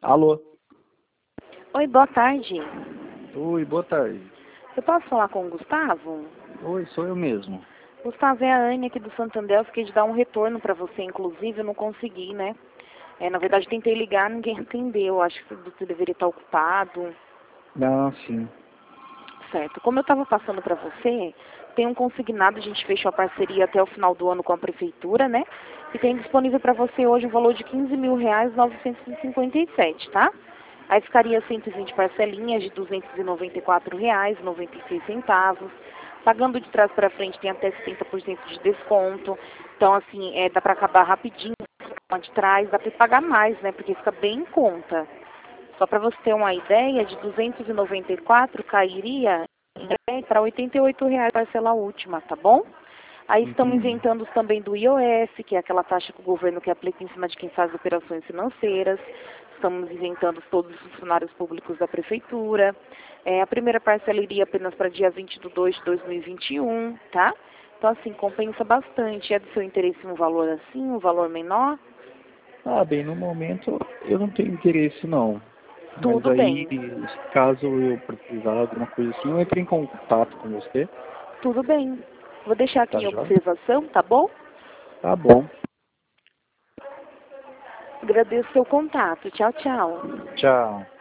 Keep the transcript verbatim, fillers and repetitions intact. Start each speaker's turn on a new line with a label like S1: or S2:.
S1: Alô?
S2: Oi, boa tarde.
S1: Oi, boa tarde.
S2: Eu posso falar com o Gustavo?
S1: Oi, sou eu mesmo.
S2: Gustavo, é a Anne aqui do Santander. Eu fiquei de dar um retorno para você, inclusive, eu não consegui, né? É, na verdade, tentei ligar, ninguém atendeu. Acho que você deveria estar ocupado.
S1: Ah, sim.
S2: Certo. Como eu estava passando para você, tem um consignado, a gente fechou a parceria até o final do ano com a prefeitura, né? E tem disponível para você hoje o valor de quinze mil reais novecentos e cinquenta e sete, tá? Aí ficaria cento e vinte parcelinhas de duzentos e noventa e quatro reais e noventa e seis centavos. Pagando de trás para frente tem até setenta por cento de desconto. Então, assim, é, dá para acabar rapidinho de trás, dá para pagar mais, né? Porque fica bem em conta. Só para você ter uma ideia, de duzentos e noventa e quatro cairia para oitenta e oito reais a parcela última, tá bom? Aí estamos
S1: Entendi.
S2: isentando também do I O S, que é aquela taxa que o governo que aplica em cima de quem faz operações financeiras. Estamos isentando todos os funcionários públicos da prefeitura. É, a primeira parcela iria apenas para dia vinte de dois de dois mil e vinte e um, tá? Então, assim, compensa bastante. É do seu interesse um valor assim, um valor menor?
S1: Ah, bem, no momento eu não tenho interesse não. Mas
S2: Tudo
S1: aí,
S2: bem.
S1: caso eu precisar de alguma coisa assim, eu entro em contato com você.
S2: Tudo bem. Vou deixar aqui
S1: Tá
S2: em
S1: joia?
S2: observação, tá bom?
S1: Tá bom.
S2: Agradeço seu contato. Tchau, tchau.
S1: Tchau.